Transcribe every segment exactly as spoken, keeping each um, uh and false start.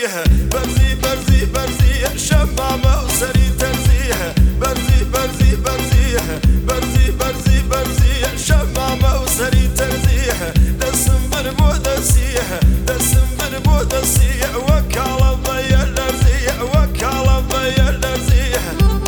ترزيه برزي برزي برزي شمامة وسري ترزيه برزي برزي برزيه برزي برزي برزي شمامة وسري ترزيه دسم بربو دسيه دسم بربو دسيه وكالة ضيا الارزيه وكالة ضيا الارزيه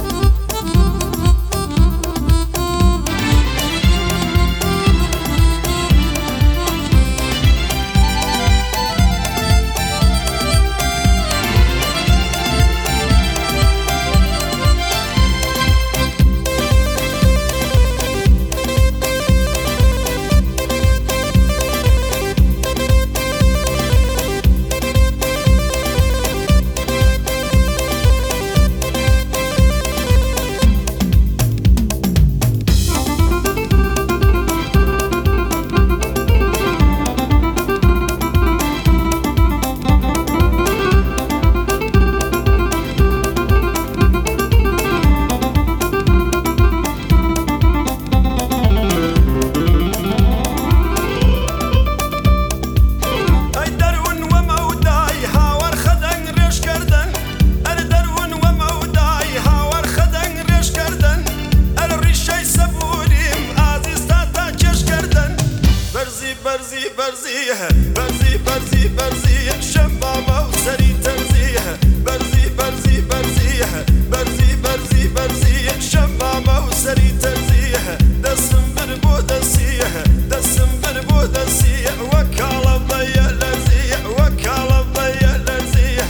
برزي برزيه برزي برزي برزي شمامة وسري ترزيه برزي برزي برزيه برزي برزي برزي شمامة وسري ترزيه دسم بربو دسيه دسم بربو دسيه وكالة ضيا الارزيه وكالة ضيا الارزيه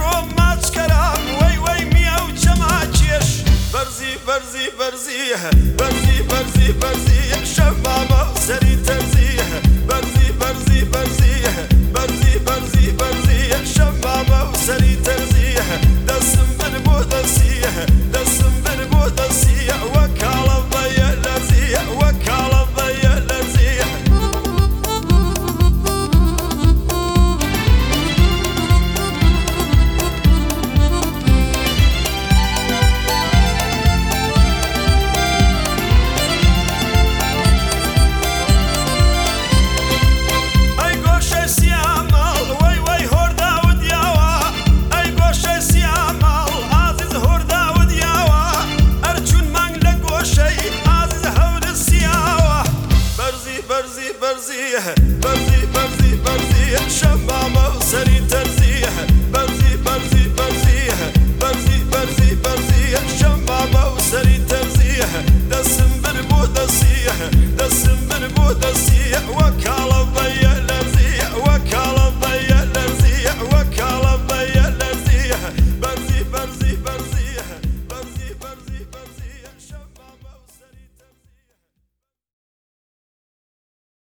برزي برزي